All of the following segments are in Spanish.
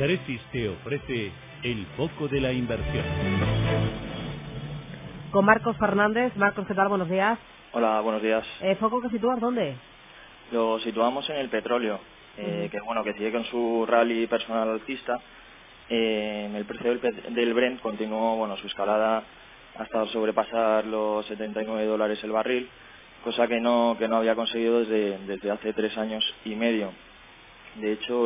Tresis te ofrece el foco de la inversión. Con Marcos Fernández. Marcos, ¿qué tal? Buenos días. Hola, buenos días. ¿Foco que sitúas dónde? Lo situamos en el petróleo, que bueno, que sigue con su rally personal alcista. El precio del Brent continuó, bueno, su escalada hasta sobrepasar los $79 el barril, cosa que no había conseguido desde hace 3 años y medio. De hecho,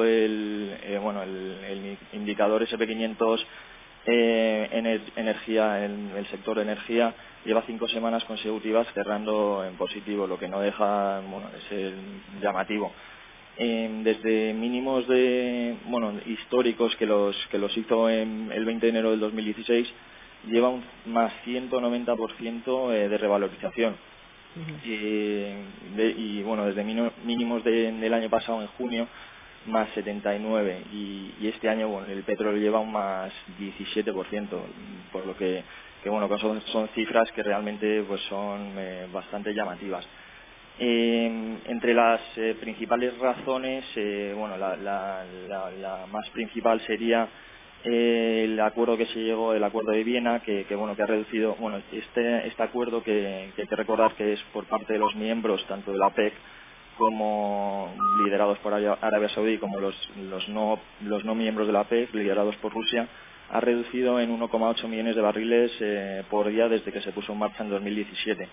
el indicador SP500 energía, en el sector de energía, lleva 5 semanas consecutivas cerrando en positivo, lo que no deja, bueno, de ser llamativo. Desde mínimos históricos que los hizo en el 20 de enero del 2016, lleva un más 190% de revalorización. Y bueno, desde mínimos del año pasado, en junio, más 79, y este año, bueno, el petróleo lleva un más 17%, por lo que bueno, que son cifras que realmente pues son bastante llamativas. Entre las principales razones, bueno, la más principal sería el acuerdo que se llegó, el acuerdo de Viena, que bueno, que ha reducido, bueno, este acuerdo que hay que recordar que es por parte de los miembros tanto de la OPEC como liderados por Arabia Saudí, como los no miembros de la OPEC, liderados por Rusia, ha reducido en 1,8 millones de barriles por día desde que se puso en marcha en 2017.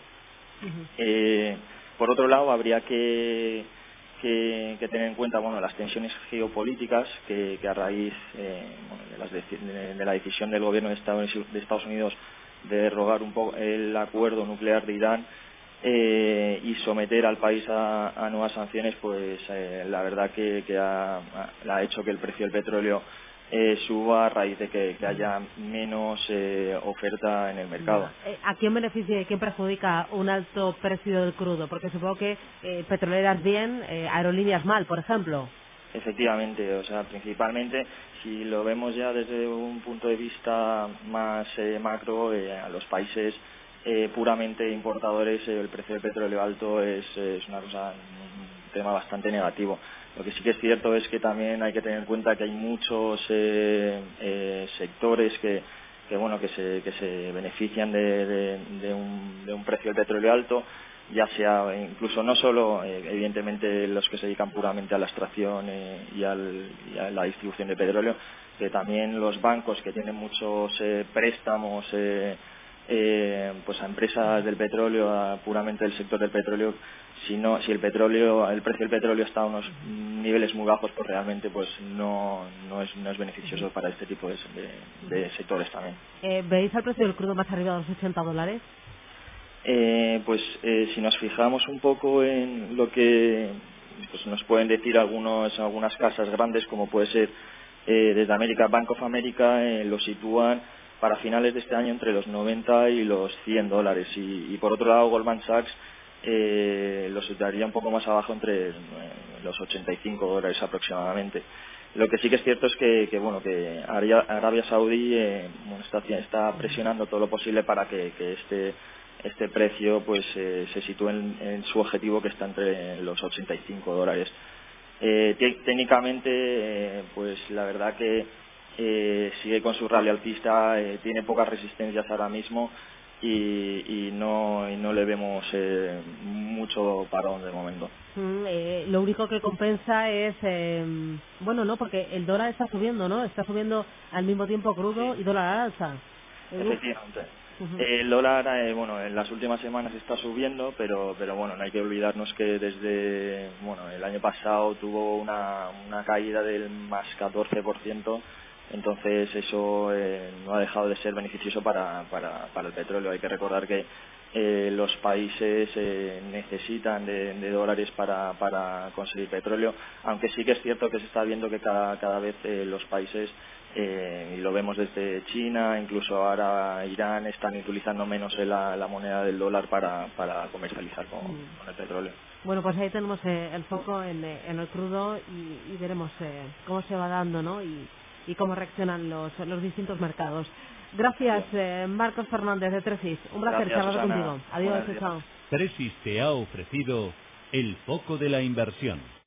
Por otro lado, habría que tener en cuenta, bueno, las tensiones geopolíticas que a raíz de la decisión del gobierno de Estados Unidos de derrogar un poco el acuerdo nuclear de Irán y someter al país a nuevas sanciones, pues la verdad que ha hecho que el precio del petróleo suba a raíz de que haya menos oferta en el mercado. ¿A quién beneficia y quién perjudica un alto precio del crudo? Porque supongo que petroleras bien, aerolíneas mal, por ejemplo. Efectivamente, o sea, principalmente, si lo vemos ya desde un punto de vista más macro, a los países puramente importadores, el precio del petróleo alto es una cosa, un tema bastante negativo. Lo que sí que es cierto es que también hay que tener en cuenta que hay muchos sectores que se benefician de un precio del petróleo alto, ya sea incluso no solo evidentemente los que se dedican puramente a la extracción y a la distribución de petróleo, que también los bancos que tienen muchos préstamos pues a empresas del petróleo, puramente del sector del petróleo. Si el precio del petróleo está a unos niveles muy bajos, pues realmente pues no es beneficioso para este tipo de sectores también. ¿Veis al precio del crudo más arriba de los $80? Si nos fijamos un poco en lo que pues nos pueden decir algunas casas grandes, como puede ser desde América, Bank of America, lo sitúan para finales de este año entre los 90 y los $100, y por otro lado Goldman Sachs lo situaría un poco más abajo, entre los $85 aproximadamente. Lo que sí que es cierto es que Arabia Saudí está presionando todo lo posible para que este precio pues se sitúe en su objetivo, que está entre los $85. Técnicamente, pues la verdad que sigue con su rally alcista, tiene pocas resistencias ahora mismo y no le vemos mucho parón de momento. Lo único que compensa es, porque el dólar está subiendo, ¿no? Está subiendo al mismo tiempo crudo y dólar al alza. Efectivamente. El dólar, en las últimas semanas está subiendo, pero bueno, no hay que olvidarnos que desde el año pasado tuvo una caída del más 14%, entonces eso no ha dejado de ser beneficioso para el petróleo. Hay que recordar que los países necesitan de dólares para conseguir petróleo, aunque sí que es cierto que se está viendo que cada vez los países, y lo vemos desde China, incluso ahora Irán, están utilizando menos la moneda del dólar para comercializar con el petróleo. Bueno, pues ahí tenemos el foco en el crudo y veremos cómo se va dando, ¿no? Y cómo reaccionan los distintos mercados. Gracias, Marcos Fernández de Tresis. Un placer charlar contigo. Adiós, chao. Tresis te ha ofrecido el foco de la inversión.